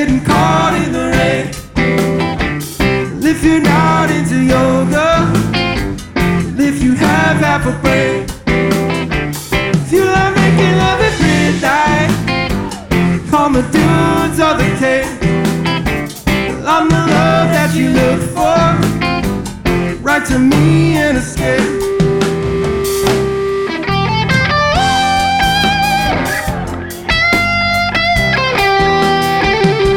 getting caught in the rain. And if you're not into yoga, and if you have half a brain, if you love making love at midnight, call me dudes or the king. I'm the love that you look for. Write to me in a script.